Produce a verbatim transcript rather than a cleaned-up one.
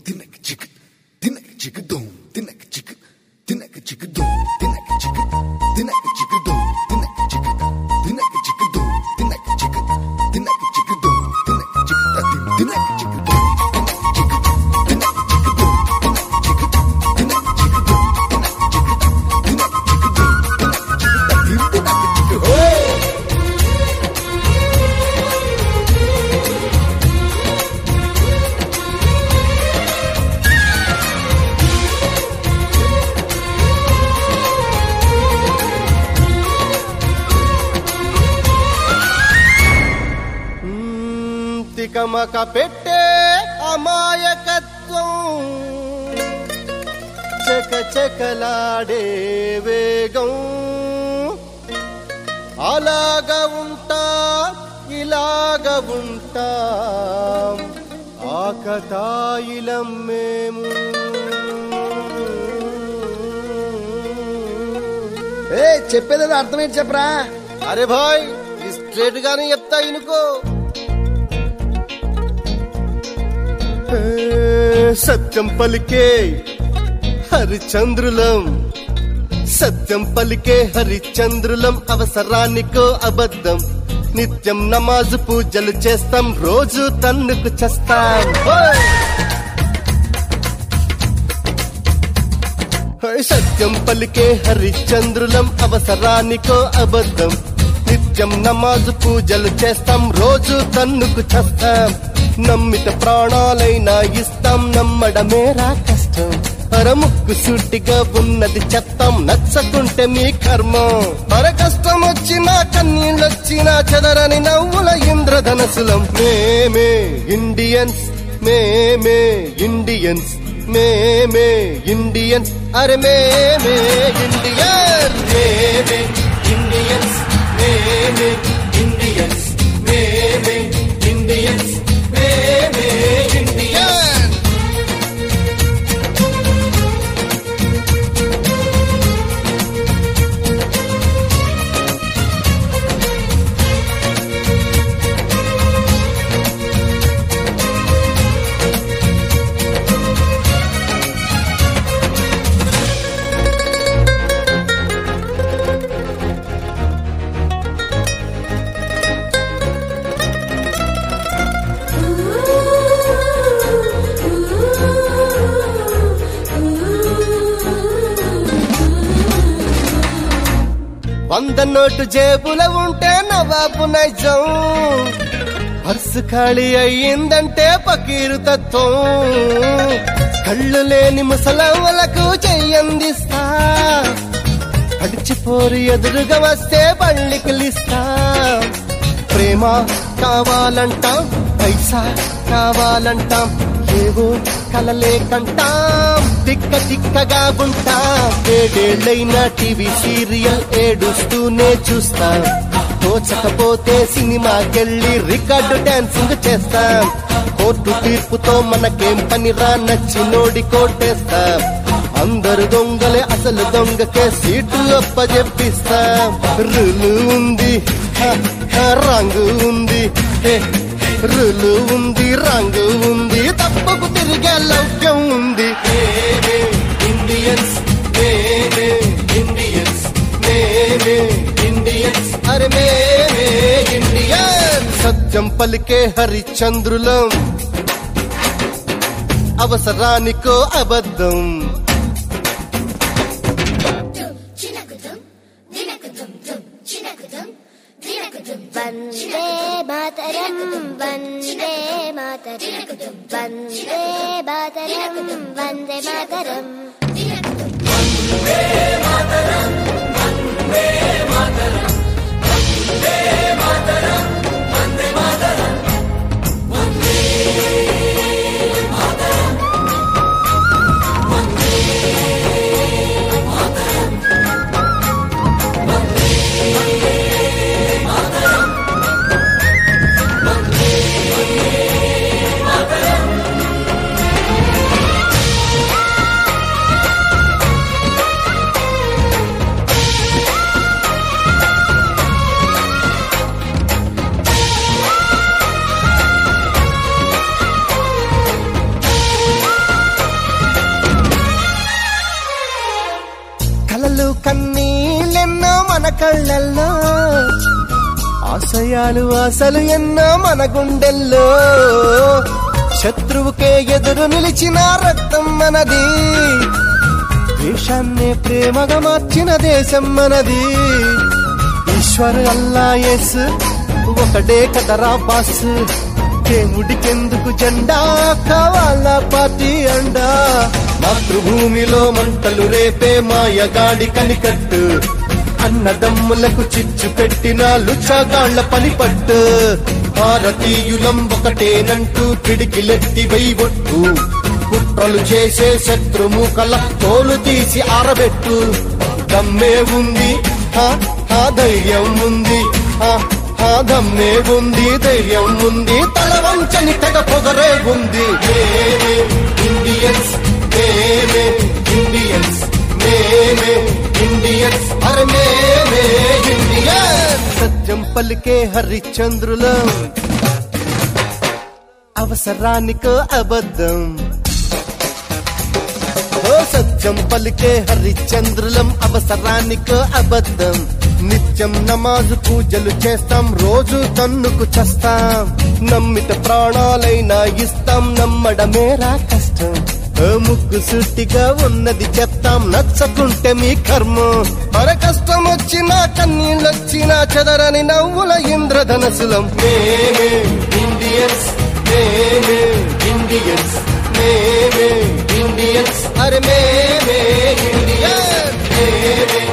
తినక చిక్ తినక చిక్ దోం తినక చిక్ తినక చిక్ దోం తినక చిక్ తినక చిక్ దోం తినక చిక్ తినక చిక్ దోం తినక చిక్ తినక చిక్ దోం తినక చిక్ తినక చిక్ దోం తినక చిక్ దోం తినక చిక్ తినక చిక్ దోం తినక చిక్ దోం తినక చిక్ తినక చిక్ హో తికమక పెట్టే అమాయకత్వం చక చకలాడే వేగం అలాగా ఉంటా ఇలాగ ఉంటా ఆకతాయిలం మేము. ఏ చెప్పేది అర్థమేంటి చెప్పరా? అరే భాయ్ స్ట్రేట్ గానే చెప్తా ఇనుకో. సత్యం పలికే హరిచంద్రులం సత్యం పలికే హరిచంద్రులం అవసరానికో అబద్ధం నిత్యం నమాజు పూజలు చేస్తాం రోజు తన్నుకు చేస్తాం. సత్యం పలికే హరిచంద్రులం అవసరానికో అబద్ధం నిత్యం నమాజు పూజలు చేస్తాం రోజు తన్నుకు చేస్తాం. నమ్మిత ప్రాణాలైనా ఇస్తాం నమ్మడమేరా కష్టం అరముక్కు సూటిగా ఉన్నది చెత్తం నచ్చకుంటే మీ కర్మం. అర కష్టం వచ్చినా కన్నీళ్ళొచ్చినా చెదరని నవ్వుల ఇంద్రధనసులం. మేమే ఇండియన్స్ మేమే ఇండియన్స్ మేమే ఇండియన్స్ అరే మేమే ఇండియన్ మేమే ఇండియన్స్ మేమే ఇండియన్స్ మేమే ఇండియన్స్ మేమే ఇండియన్. వంద నోటు జేబుల ఉంటే నవాబు నైజం పర్సు ఖాళీ అయ్యిందంటే పకీరు తత్వం. కళ్ళు లేని ముసలవ్వలకు చెయ్యందిస్తా అడిచిపోరు ఎదురుగా వస్తే బళ్ళికిలిస్తా. ప్రేమ కావాలంటాం పైసా కావాలంటాం ఏవో కలలే కంటాం తిక్క తిక్కగా ఉంటాం. ఏడేళ్లైనా టీవీ సీరియల్ ఏడుస్తూనే చూస్తాం తోచకపోతే సినిమాకెళ్ళి రికార్డు డాన్సింగ్ చేస్తాం. కోర్టు తీర్పుతో మనకేం పనిరా నచ్చినోడి కోటేస్తాం. అందరు దొంగలే అసలు దొంగకే సీటు అప్పజెప్పిస్తాం. రులు ఉంది రంగు ఉంది రులు ఉంది రంగు ఉంది తప్పకు తిరిగే లౌక్యం ఉంది. ఇండియన్స్ మేమే ఇండియన్స్ మేమే ఇండియన్స్ అరే మేమే ఇండియన్. సత్యం పలికే హరిచంద్రులం అవసరానికో అబద్ధం వందే మాతరం వందే మాతరం వందే మాతరం వందే మాతరం వందే మాతరం వందే మాతరం వందే మాతరం వందే మాతరం వందే మాతరం వందే మాతరం వందే మాతరం ఆశయాలు ఆశలు ఎన్నో మన గుండెల్లో, శత్రువుకే ఎదురు నిలిచిన రక్తం మనది, దేశాన్నే ప్రేమగా మార్చిన దేశం మనది. ఈశ్వర్ అల్లా యేస్ ఒకటే కదరా బాస్, దేవుడికెందుకు జెండా కావాలా పార్టీ అండా. మాతృభూమిలో మంటలు రేపే మాయగాడి కనికట్టు, అన్నదమ్ములకు చిచ్చు పెట్టిన లుచ్చగాళ్ల పనిపట్టు. భారతీయులం ఒకటేనంటూ పిడికిలెత్తి వెయ్యొట్టు, కుట్రలు చేసే శత్రుముఖల తోలు తీసి ఆరబెట్టు. దమ్మే ఉంది హా హా ధైర్యం ఉంది, హా హా దమ్మే ఉంది ధైర్యం ఉంది, తల వంచని తెగ పొగరే ఉంది. మేమే ఇండియన్స్, మేమే ఇండియన్స్, మేమే ఇండియన్స్, అరే మేమే ఇండియన్స్. సత్యం పలికే హరిశ్చంద్రులం, అవసరానికో అబద్ధం. ఓ సత్యం పలికే హరిశ్చంద్రులం, అవసరానికో అబద్ధం. నిత్యం నమాజు పూజలు చేస్తాం, రోజు తన్నుకు చేస్తాం. నమ్మిత ప్రాణాలైనా ఇస్తాం, నమ్మడమేరా కష్టం. ముక్కు సుట్టిగా ఉన్నది చెప్తాం, నచ్చకుంటే మీ కర్మం. మన కష్టం వచ్చినా కన్నీళ్ళొచ్చినా చెదరని నవ్వుల ఇంద్రధనసులం. మేమే ఇండియన్స్, మేమే ఇండియన్స్, మేమే ఇండియన్స్, అరే మేమే ఇండియన్స్, మేమే